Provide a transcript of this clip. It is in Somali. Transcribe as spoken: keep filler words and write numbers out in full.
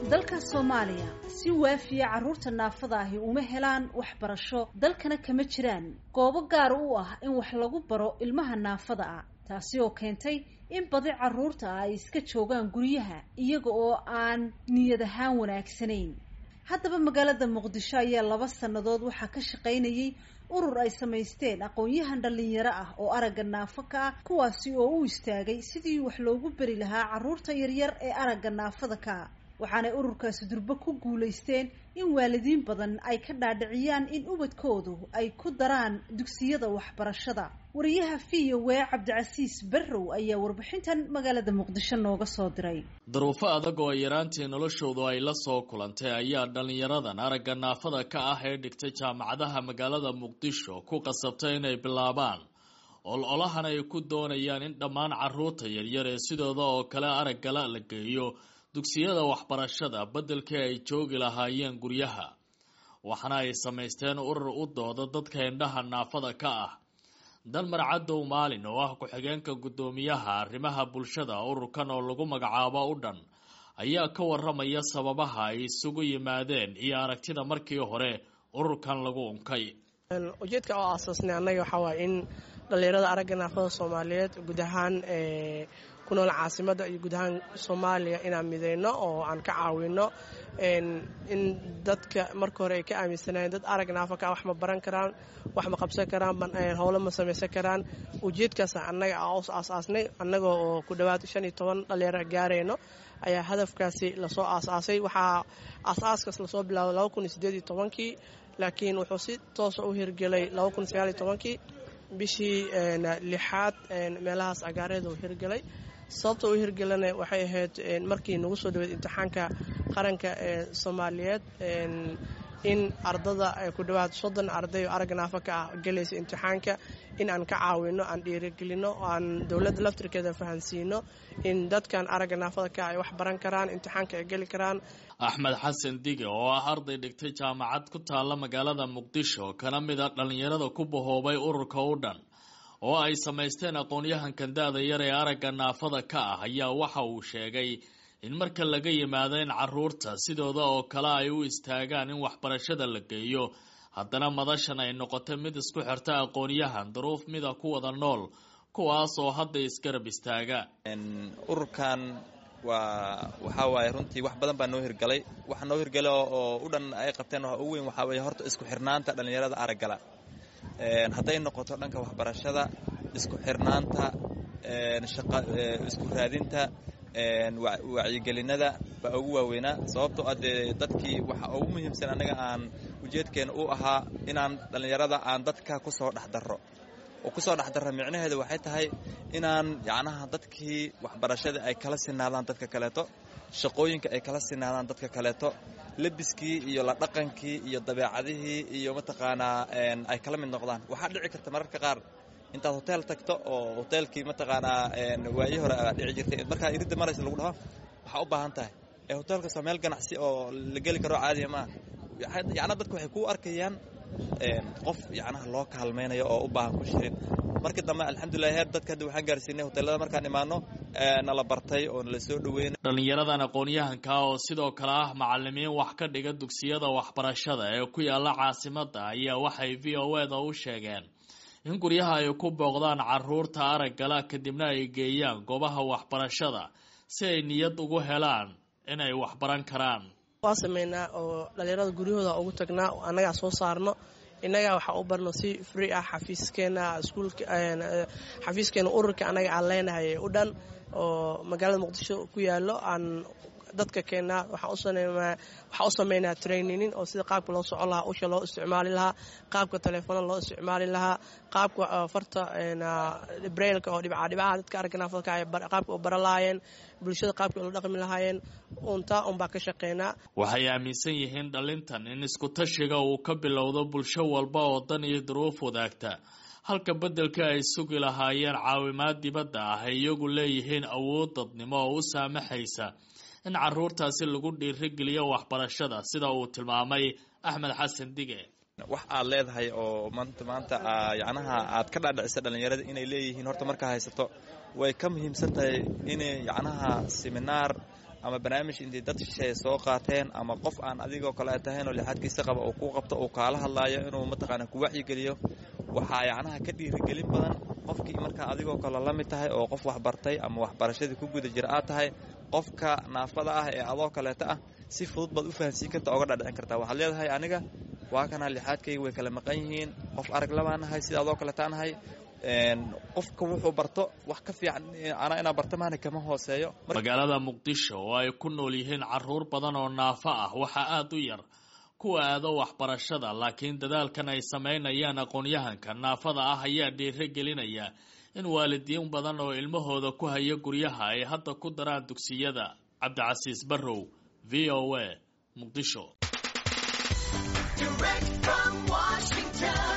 dalka Soomaaliya si waafiya caruurta naafada ahi uma helaan waxbarasho dalkana kama jiraan goobo gaar u ah in wax lagu baro ilmaha naafada ah taasi oo keentay in badi caruurta ay iska joogaan guryaha iyaga oo aan niyad ahaan wanaagsanayn haddaba magaalada Muqdisho ayaa laba sanadood waxa ka shaqeynayay urur ay sameysteen aqoon-yahan dhalinyaro ah oo aragga naafada ah kuwaasi oo u istaagay sidii wax loogu bari lahaa caruurta yaryar ee aragga naafada ka waxaana ururkaasi durba ku guuleysteen in waalidiin badan ay ka dhaadhiciyaan in ubadkoodu ay ku daraan dugsiyada waxbarashada wariyaha V O A Cabdicasiis Barrow ayaa warbixintan magaalada Muqdisho nooga soo diray duruufo adag oo yaraantii noloshoodu ay la soo kulantay ayaa dhalinyaradan aragga naafada ka ah ee dhigtay jaamacadaha magaalada Muqdisho ku qasabtay inay bilaabaan ololahan ay ku doonayaan in dhammaan caruurta yaryar ee sidooda oo kale aragga la geeyo dugsiyada waxbarashada bedelkii ay joogi lahaayeen guryaha waxaana ay sameysteen urur u dooda dadka indhaha naafada ka ah Dalmar Cadow Maalin oo ah ku-xigeenka gudoomiyaha arrimaha bulshada ururkan oo lagu magacaabo u dhan ayaa ka waramaya sababaha ay isugu yimaadeen iyo aragtida markii hore ururkan lagu unkay ujeedka oo asaasnay anaga waxa waa in dhalinyarada aragga naafada Soomaaliyeed guud ahaan ee ku nool caasimada iyo guud ahaan Soomaaliya inaan mideyno oo aan ka caawino in dadka marka hore ay ka aaminsanayeen dad aragga naafada wax ma baran karaan wax ma qabsan karaan hawlo ma sameeysan karaan ujeedkaas anaga asaasnay anaga oo ku dhawaad shan iyo toban dhalinyaro gaareyno ayaa hadafkaasi la soo aasaasay waxa asaaskaas la soo bilaabay laba kun iyo siddeed iyo toban laakiin wuxuu si toos ah u hirgelay laba kun iyo sagaal iyo toban bishii lixaad meelahaas agaareed uu hirgelay sababta uu hirgelana waxay ahayd markii nagu soo dhaweyd imtixaanka qaranka ee Soomaaliyeed in ardada ay ku dhawaad soddon arday oo aragga naafada ah galaysa imtixaanka in aan ka caawino aan dhiirigelino aan dawladda laftirkeeda fahansiino in dadkan aragga naafada ka ay wax baran karaan imtixaanka ay gali karaan Axmed Xasan Dige oo ah arday dhigtay jaamacad ku taala magaalada Muqdisho kana mid ah dhalinyarada ku bahoobay ururka u dhan oo ay sameysteen aqoon-yahankan daada yar ee aragga naafada ka ah ayaa waxa uu sheegay in marka laga yimaado in caruurta sidooda oo kale ay u istaagaan in waxbarashada la geeyo haddana madashan ay noqotay mid isku xirta aqoon-yahan duruuf mida ku wada nool kuwaas oo hadda isgarab istaaga ururkan waa waxa waaye runtii wax badan baa noo hirgalay waxa noo hirgalay oo u dhan ay qabteen waxa ugu weyn waxa weeye horta isku xirnaanta dhalinyarada araggala een haday noqoto dhanka waxbarashada isku xirnaanta een shaqo isku raadinta een wacyigelinada baa ugu waaweena sababtoo ah dadkii waxa ugu muhiimsan anaga aan ujeedkeena u ahaa inaan dhalinyarada aan dadka ku soo dhaxdaro oo ku soo dhaxdaro micnaheedu waxay tahay inaan yacnaha dadkii waxbarashada ay kala sinaadaan dadka kaleeto shaqooyinka ay kala sinaadaan dadka kaleeto labiskii iyo la dhaqankii iyo dabeecadihii iyo mataqaanaa een ay kala mid noqdaan waxa dhici karta mararka qaar intaad hotel tagto oo hotelkii mataqaanaa een waayii hore aad dhici jirtay marka iridda maraysa lagu dhaho waxa u baahan tahay ee hotelka sameel ganacsi oo la gali karo caadi ma yacna dadku waxay ku arkayaan een qof yacnaha loo kaalmeynayo oo u baahan ku shirin markii dambe alxamdulillaah heer dadka hadda waxaan gaarsiinay hoteelada markaan imaano ee nala bartay oo nala soo dhaweynay dhalinyaradan aqoon-yahanka oo sidoo kale ah macallimiin wax ka dhiga dugsiyada waxbarashada ee ku yaala caasimada ayaa waxay V O A da u sheegeen in guryaha ay ku booqdaan caruurta araggala kadibna ay geeyaan goobaha waxbarashada si ay niyad ugu helaan inay wax baran karaan waa sameynaa oo dhalinyarada guryahooda ugu tagnaa anaga soo saarno inaga waxa u barno si free ah xafiiskeena iskuulka xafiiskeena ururka anaga aan leenahay u dhan oo magaalada Muqdisho ku yaalo aan dadka keena waxa u sameeynaa waxa u sameeynaa training oo sida qaabka loo socon lahaa usha loo isticmaali lahaa qaabka telefoonada loo isticmaali lahaa qaabka farta ee braille-ka oo dhibca dhibcaha dadka aragga naafada ka ay qaabka u baralaayeen bulshada qaabka loo dhaqmi lahaayeen unta un baa ka shaqeynaa waxay aaminsan yihiin dhalintan in isku tashiga uu ka bilowdo bulsho walba oo dan iyo duruuf wadaagta halka bedelka ay sugi lahaayeen caawimaad dibadda ah iyagu leeyihiin awood dadnimo oo u saamaxaysa in caruurtaasi lagu dhiirigeliyo waxbarashada sida uu tilmaamay Axmed Xasan Dige wax aad leedahay oo maanta maanta yacnaha aad ka dhaadhicisay dhalinyarada inay leeyihiin horta marka haysato way ka muhiimsan tahay in yacnaha seminar ama barnaamij intii dad shisheeye soo qaateen ama qof aan adigoo kale tahayn oo lixaadkiisa qaba oo ku qabto oo kaala hadlaayo inuu mataqaana ku wacyigeliyo waxaa yacnaha ka dhiirigelin badan qofkii markaa adigoo kale la mid tahay oo qof wax bartay ama waxbarashadii ku guda jira aad tahay qofka naafada ah ee adoo kaleeta ah si fudud baad u fahansiin kartaa oga dhadhicin kartaa waxaad leedahay aniga waa kana lixaadkayga way kala maqan yihiin qof arag labaanahay sida adoo kaleeta nahay qofka wuxuu barto wax ka fiican ana inaa barto maana kama hooseeyo magaalada muqdisho oo ay ku nool yihiin caruur badan oo naafo ah waxaa aad u yar kuwa aado waxbarashada laakiin dadaalkan ay samaynayaan aqoon-yahanka naafada ah ayaa dhiirigelinaya in waalidiin badan oo ilmahooda ku haya guryaha ay hadda ku daraan dugsiyada. Cabdicasiis Barrow, V O A, Muqdisho. Direct from Washington.